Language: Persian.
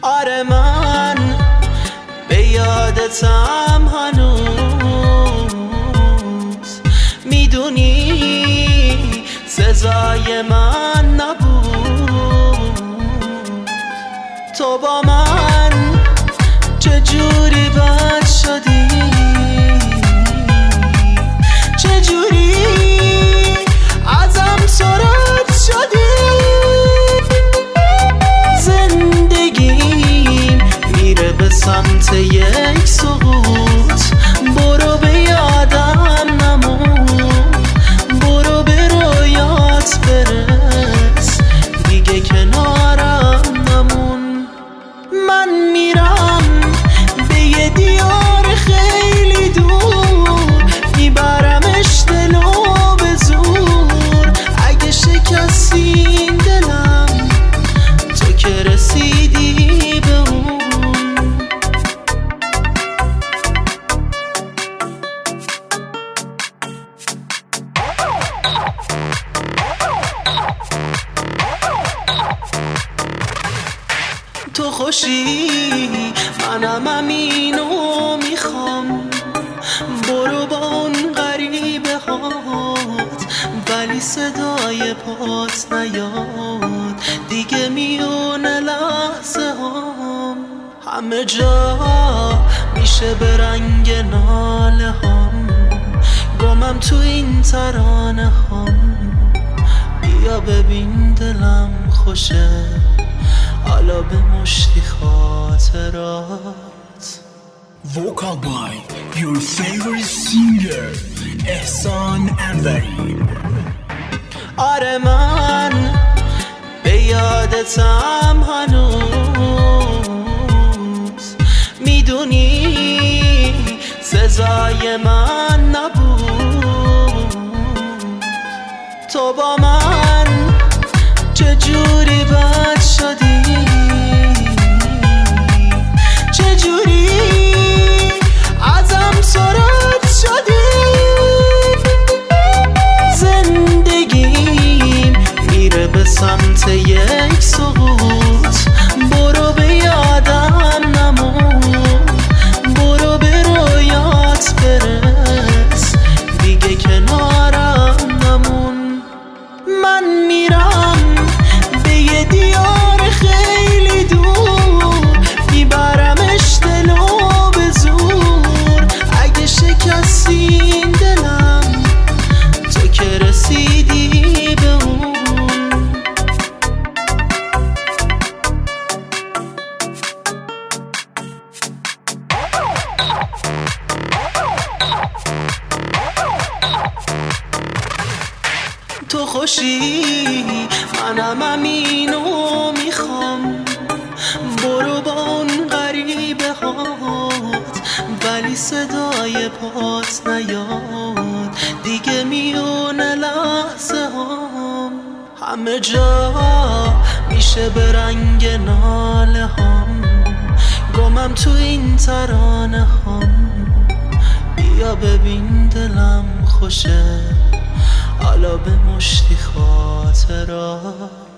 آره من به یادتم هنوز، میدونی سزای من نبود. تو با من چجوری بد شدی، چجوری ازم سرد شدی. زندگیم میره به سمت یک سقوط، برو به یادم نمون، برو به رویات برس، دیگه کنارم نمون. من میرم به یه دیار خیلی دور، میبرمش دلو به زور. اگه شکستی این دلم تو که رسیدی به اون. تو خوشی منم همینو میخوام، برو با اون غریبه هات، ولی صدای پات نیاد دیگه میونه لحظه هام. همه جا میشه به رنگ ناله هام، گمم تو این ترانه هام. بیا ببین دلم خوشه حالا به مشتی خاطرات. Vocal by your favorite singer احسان انوری. آره من به یادتم هنوز، میدونی سزای من نبود. تو با من چجوری بد شدی، چجوری ازم سرد شدی. زندگیم میره به سمت یک سقوط، برو به یادم نمون، برو به رویات برس، دیگه کنارم نمون. من میرم به یه دیار خیلی دور، میبرمش دلو به زور. اگه شکستی این دلم تو که رسیدی به اون. تو خوشی منم همینو میخوام، برو با اون غریبه هات، ولی صدای پات نیاد دیگه میونه لحظه هام. همه جا میشه به رنگ ناله هام، گمم تو این ترانه هام. بیا ببین دلم خوشه حالا به مشتی خاطرات.